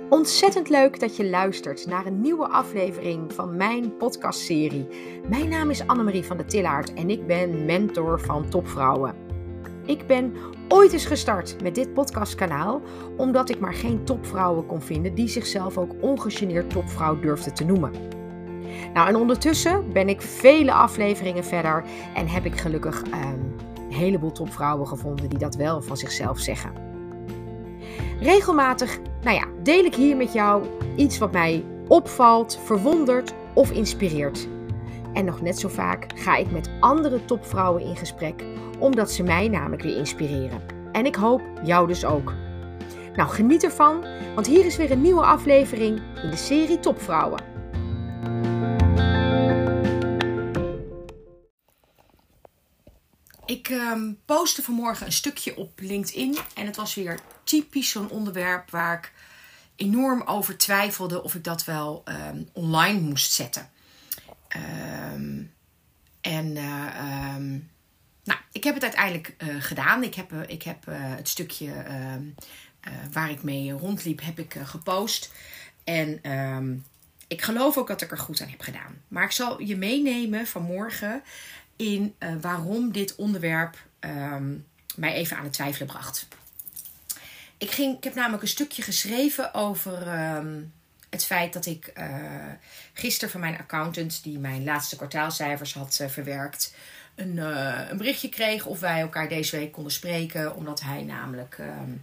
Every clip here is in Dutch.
Ontzettend leuk dat je luistert naar een nieuwe aflevering van mijn podcastserie. Mijn naam is Annemarie van der Tillaert en ik ben mentor van topvrouwen. Ik ben ooit eens gestart met dit podcastkanaal omdat ik maar geen topvrouwen kon vinden die zichzelf ook ongegeneerd topvrouw durfden te noemen. Nou, en ondertussen ben ik vele afleveringen verder en heb ik gelukkig een heleboel topvrouwen gevonden die dat wel van zichzelf zeggen. Regelmatig deel ik hier met jou iets wat mij opvalt, verwondert of inspireert. En nog net zo vaak ga ik met andere topvrouwen in gesprek, omdat ze mij namelijk weer inspireren. En ik hoop jou dus ook. Nou, geniet ervan, want hier is weer een nieuwe aflevering in de serie Topvrouwen. Ik postte vanmorgen een stukje op LinkedIn en het was weer typisch zo'n onderwerp waar ik enorm over twijfelde of ik dat wel online moest zetten. Ik heb het uiteindelijk gedaan. Ik heb het stukje waar ik mee rondliep, heb ik gepost. En ik geloof ook dat ik er goed aan heb gedaan. Maar ik zal je meenemen vanmorgen in waarom dit onderwerp mij even aan het twijfelen bracht. Ik heb namelijk een stukje geschreven over het feit dat ik gisteren van mijn accountant, die mijn laatste kwartaalcijfers had verwerkt, een berichtje kreeg of wij elkaar deze week konden spreken. Omdat hij namelijk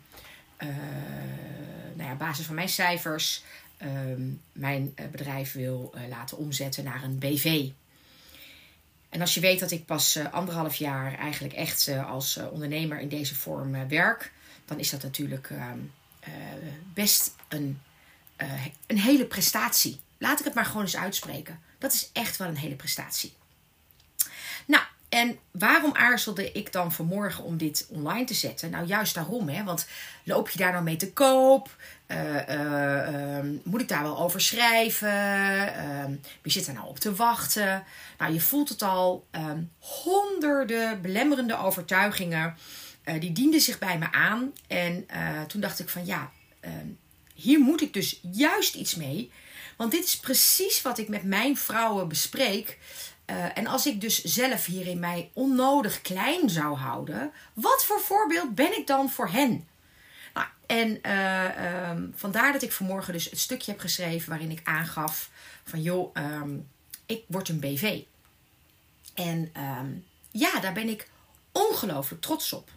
op basis van mijn cijfers mijn bedrijf wil laten omzetten naar een BV. En als je weet dat ik pas 1,5 jaar eigenlijk echt als ondernemer in deze vorm werk, dan is dat natuurlijk best een hele prestatie. Laat ik het maar gewoon eens uitspreken. Dat is echt wel een hele prestatie. Nou, en waarom aarzelde ik dan vanmorgen om dit online te zetten? Nou, juist daarom, hè. Want loop je daar nou mee te koop? Moet ik daar wel over schrijven? Wie zit er nou op te wachten? Nou, je voelt het al. Honderden belemmerende overtuigingen. Die dienden zich bij me aan. En toen dacht ik van hier moet ik dus juist iets mee. Want dit is precies wat ik met mijn vrouwen bespreek. En als ik dus zelf hierin mij onnodig klein zou houden, wat voor voorbeeld ben ik dan voor hen? Nou, en vandaar dat ik vanmorgen dus het stukje heb geschreven waarin ik aangaf van ik word een BV. En daar ben ik ongelooflijk trots op.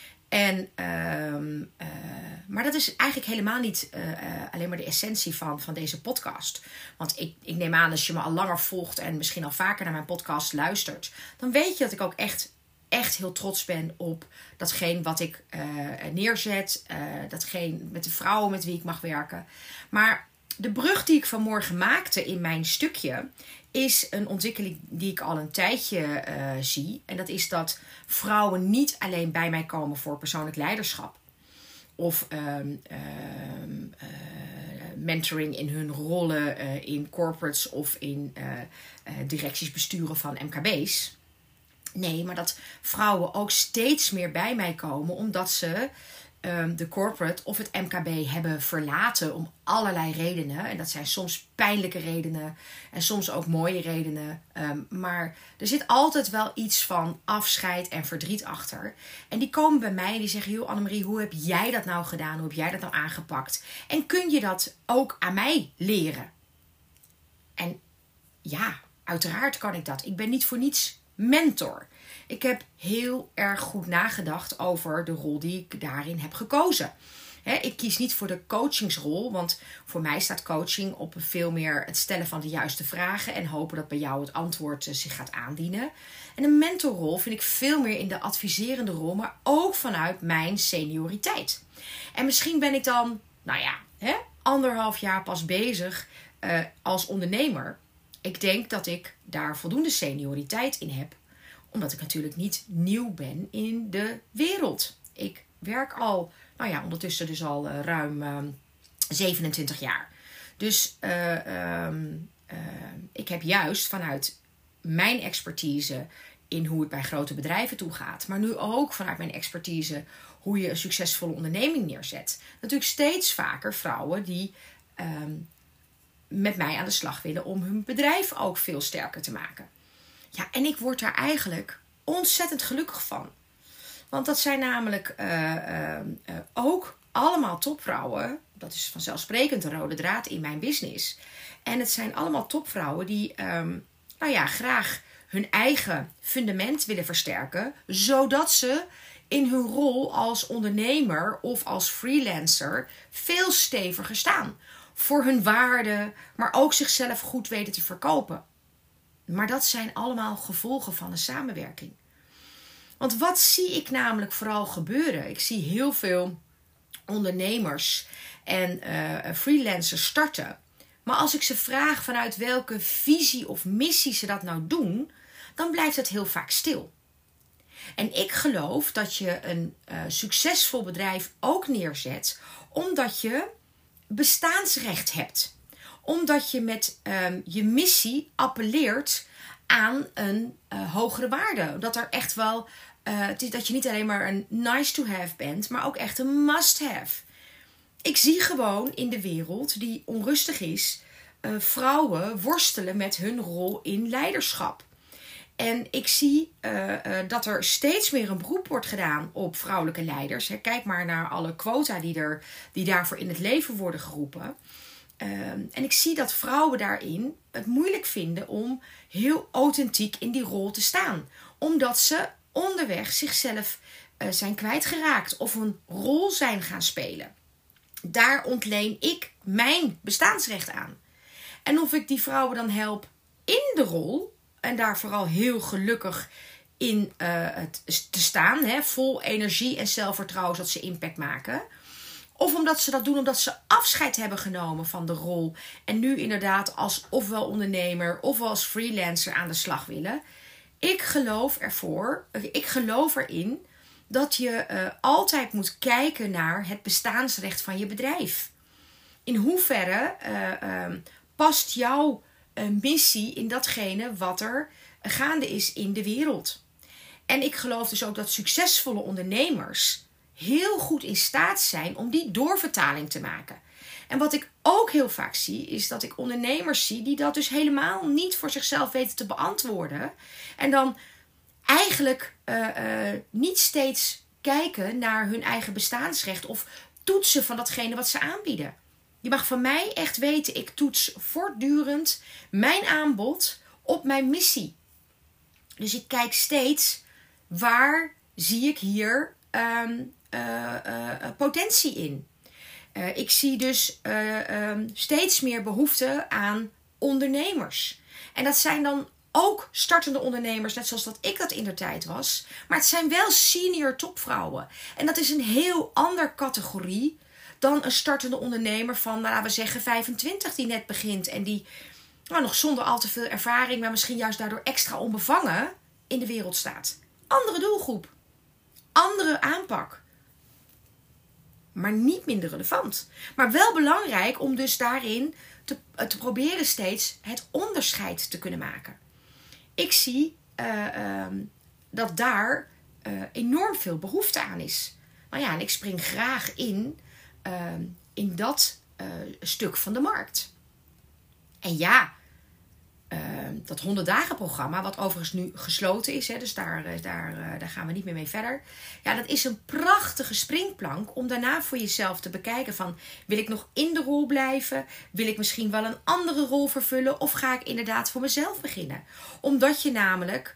Maar dat is eigenlijk helemaal niet alleen maar de essentie van deze podcast. Want ik neem aan, als je me al langer volgt en misschien al vaker naar mijn podcast luistert, dan weet je dat ik ook echt heel trots ben op datgene wat ik neerzet. Datgene met de vrouwen met wie ik mag werken. Maar de brug die ik vanmorgen maakte in mijn stukje is een ontwikkeling die ik al een tijdje zie. En dat is dat vrouwen niet alleen bij mij komen voor persoonlijk leiderschap. Of mentoring in hun rollen in corporates of in directies besturen van MKB's. Nee, maar dat vrouwen ook steeds meer bij mij komen omdat ze de corporate of het MKB hebben verlaten om allerlei redenen. En dat zijn soms pijnlijke redenen en soms ook mooie redenen. Maar er zit altijd wel iets van afscheid en verdriet achter. En die komen bij mij en die zeggen, joh Annemarie, hoe heb jij dat nou gedaan? Hoe heb jij dat nou aangepakt? En kun je dat ook aan mij leren? En ja, uiteraard kan ik dat. Ik ben niet voor niets mentor. Ik heb heel erg goed nagedacht over de rol die ik daarin heb gekozen. Ik kies niet voor de coachingsrol, want voor mij staat coaching op veel meer het stellen van de juiste vragen en hopen dat bij jou het antwoord zich gaat aandienen. En een mentorrol vind ik veel meer in de adviserende rol, maar ook vanuit mijn senioriteit. En misschien ben ik dan, 1,5 jaar pas bezig als ondernemer. Ik denk dat ik daar voldoende senioriteit in heb, omdat ik natuurlijk niet nieuw ben in de wereld. Ik werk al, ondertussen dus al ruim 27 jaar. Dus ik heb juist vanuit mijn expertise in hoe het bij grote bedrijven toe gaat, maar nu ook vanuit mijn expertise hoe je een succesvolle onderneming neerzet, natuurlijk steeds vaker vrouwen die met mij aan de slag willen om hun bedrijf ook veel sterker te maken. Ja, en ik word daar eigenlijk ontzettend gelukkig van. Want dat zijn namelijk ook allemaal topvrouwen. Dat is vanzelfsprekend de rode draad in mijn business. En het zijn allemaal topvrouwen die graag hun eigen fundament willen versterken. Zodat ze in hun rol als ondernemer of als freelancer veel steviger staan. Voor hun waarde, maar ook zichzelf goed weten te verkopen. Maar dat zijn allemaal gevolgen van een samenwerking. Want wat zie ik namelijk vooral gebeuren? Ik zie heel veel ondernemers en freelancers starten. Maar als ik ze vraag vanuit welke visie of missie ze dat nou doen, dan blijft het heel vaak stil. En ik geloof dat je een succesvol bedrijf ook neerzet omdat je bestaansrecht hebt. Omdat je met je missie appelleert aan een hogere waarde. Dat er echt wel, dat je niet alleen maar een nice to have bent, maar ook echt een must have. Ik zie gewoon in de wereld die onrustig is, vrouwen worstelen met hun rol in leiderschap. En ik zie dat er steeds meer een beroep wordt gedaan op vrouwelijke leiders. Kijk maar naar alle quota die daarvoor in het leven worden geroepen. En ik zie dat vrouwen daarin het moeilijk vinden om heel authentiek in die rol te staan. Omdat ze onderweg zichzelf zijn kwijtgeraakt of een rol zijn gaan spelen. Daar ontleen ik mijn bestaansrecht aan. En of ik die vrouwen dan help in de rol en daar vooral heel gelukkig in te staan, vol energie en zelfvertrouwen zodat ze impact maken. Of omdat ze dat doen omdat ze afscheid hebben genomen van de rol en nu inderdaad als ofwel ondernemer ofwel als freelancer aan de slag willen. Ik geloof erin dat je altijd moet kijken naar het bestaansrecht van je bedrijf. In hoeverre past jouw missie in datgene wat er gaande is in de wereld. En ik geloof dus ook dat succesvolle ondernemers heel goed in staat zijn om die doorvertaling te maken. En wat ik ook heel vaak zie, is dat ik ondernemers zie die dat dus helemaal niet voor zichzelf weten te beantwoorden. En dan eigenlijk niet steeds kijken naar hun eigen bestaansrecht of toetsen van datgene wat ze aanbieden. Je mag van mij echt weten, ik toets voortdurend mijn aanbod op mijn missie. Dus ik kijk steeds, waar zie ik hier potentie in? Ik zie dus steeds meer behoefte aan ondernemers. En dat zijn dan ook startende ondernemers, net zoals dat ik dat indertijd was. Maar het zijn wel senior topvrouwen. En dat is een heel andere categorie dan een startende ondernemer van, laten we zeggen, 25 die net begint. En die nog zonder al te veel ervaring, maar misschien juist daardoor extra onbevangen in de wereld staat. Andere doelgroep. Andere aanpak. Maar niet minder relevant. Maar wel belangrijk om dus daarin te proberen steeds het onderscheid te kunnen maken. Ik zie dat daar enorm veel behoefte aan is. Nou ja, en ik spring graag in dat stuk van de markt. En ja, dat 100 dagen programma, wat overigens nu gesloten is, dus daar gaan we niet meer mee verder. Ja, dat is een prachtige springplank om daarna voor jezelf te bekijken van, wil ik nog in de rol blijven? Wil ik misschien wel een andere rol vervullen? Of ga ik inderdaad voor mezelf beginnen? Omdat je namelijk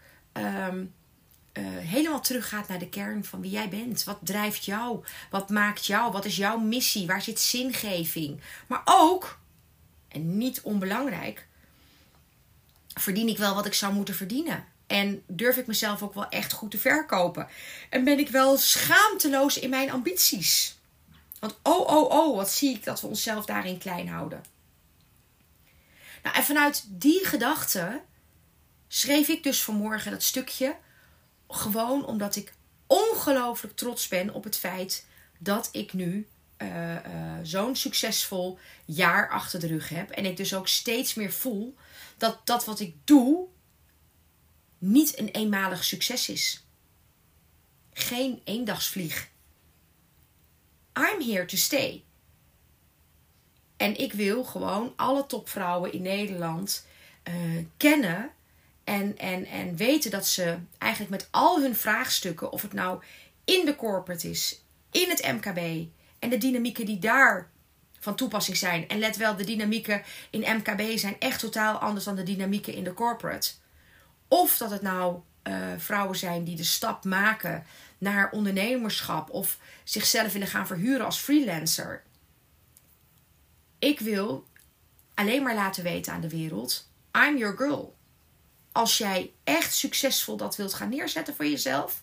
helemaal teruggaat naar de kern van wie jij bent. Wat drijft jou? Wat maakt jou? Wat is jouw missie? Waar zit zingeving? Maar ook, en niet onbelangrijk, verdien ik wel wat ik zou moeten verdienen? En durf ik mezelf ook wel echt goed te verkopen? En ben ik wel schaamteloos in mijn ambities? Want wat zie ik dat we onszelf daarin klein houden. Nou, en vanuit die gedachte schreef ik dus vanmorgen dat stukje. Gewoon omdat ik ongelooflijk trots ben op het feit dat ik nu zo'n succesvol jaar achter de rug heb. En ik dus ook steeds meer voel dat wat ik doe niet een eenmalig succes is. Geen eendagsvlieg. I'm here to stay. En ik wil gewoon alle topvrouwen in Nederland kennen. En weten dat ze eigenlijk met al hun vraagstukken, of het nou in de corporate is, in het MKB en de dynamieken die daar van toepassing zijn. En let wel, de dynamieken in MKB zijn echt totaal anders dan de dynamieken in de corporate. Of dat het nou vrouwen zijn die de stap maken naar ondernemerschap of zichzelf willen gaan verhuren als freelancer. Ik wil alleen maar laten weten aan de wereld, I'm your girl. Als jij echt succesvol dat wilt gaan neerzetten voor jezelf,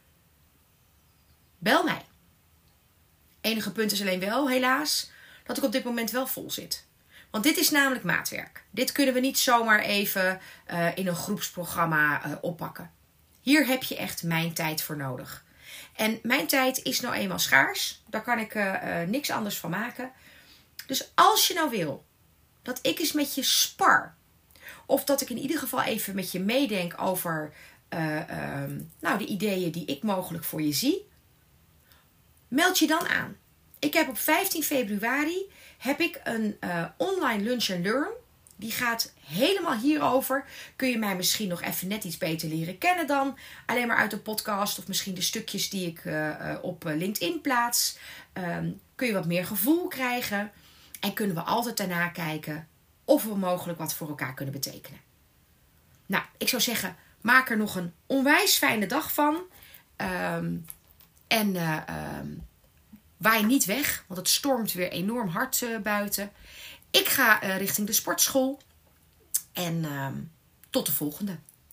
bel mij. Enige punt is alleen wel, helaas, dat ik op dit moment wel vol zit. Want dit is namelijk maatwerk. Dit kunnen we niet zomaar even in een groepsprogramma oppakken. Hier heb je echt mijn tijd voor nodig. En mijn tijd is nou eenmaal schaars. Daar kan ik niks anders van maken. Dus als je nou wil dat ik eens met je spar, of dat ik in ieder geval even met je meedenk over de ideeën die ik mogelijk voor je zie, meld je dan aan. Ik heb op 15 februari een online lunch and learn. Die gaat helemaal hierover. Kun je mij misschien nog even net iets beter leren kennen dan alleen maar uit de podcast of misschien de stukjes die ik op LinkedIn plaats. Kun je wat meer gevoel krijgen. En kunnen we altijd daarna kijken of we mogelijk wat voor elkaar kunnen betekenen. Nou, ik zou zeggen, maak er nog een onwijs fijne dag van. Waai niet weg, want het stormt weer enorm hard buiten. Ik ga richting de sportschool. En tot de volgende.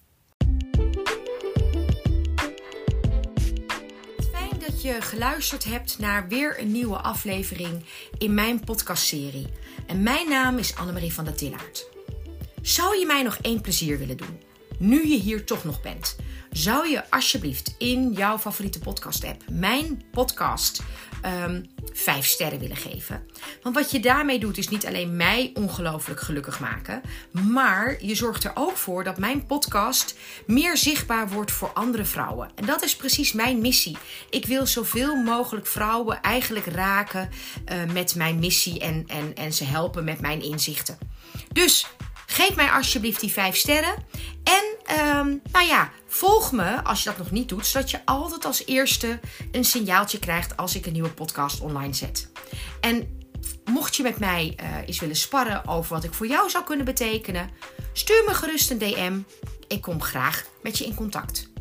Fijn dat je geluisterd hebt naar weer een nieuwe aflevering in mijn podcastserie. En mijn naam is Annemarie van der Tillaert. Zou je mij nog één plezier willen doen? Nu je hier toch nog bent, zou je alsjeblieft in jouw favoriete podcast app mijn podcast 5 sterren willen geven. Want wat je daarmee doet is niet alleen mij ongelooflijk gelukkig maken, maar je zorgt er ook voor dat mijn podcast meer zichtbaar wordt voor andere vrouwen. En dat is precies mijn missie. Ik wil zoveel mogelijk vrouwen eigenlijk raken met mijn missie en ze helpen met mijn inzichten. Dus geef mij alsjeblieft die 5 sterren. En volg me als je dat nog niet doet, zodat je altijd als eerste een signaaltje krijgt als ik een nieuwe podcast online zet. En mocht je met mij eens willen sparren over wat ik voor jou zou kunnen betekenen, stuur me gerust een DM. Ik kom graag met je in contact.